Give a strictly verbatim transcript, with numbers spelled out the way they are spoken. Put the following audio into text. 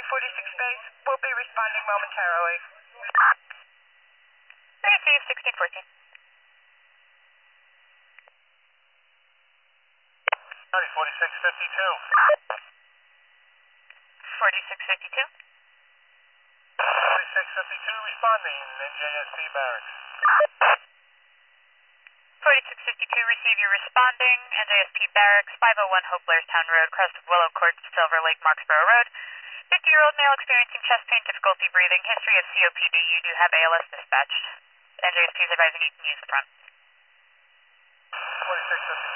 forty-six base. We'll be responding momentarily. Receive sixteen fourteen. forty-six fifty-two. forty-six fifty-two. forty-six fifty-two responding, N J S P Barracks. forty-six fifty-two, receive you responding, N J S P Barracks, five oh one Hope Blairstown Road, crest of Willow Court, Silver Lake, Marksboro Road. fifty-year-old male experiencing chest pain, difficulty breathing, history of C O P D. You do have A L S dispatched. N J S P is advising you can use the front. forty-six fifty-two.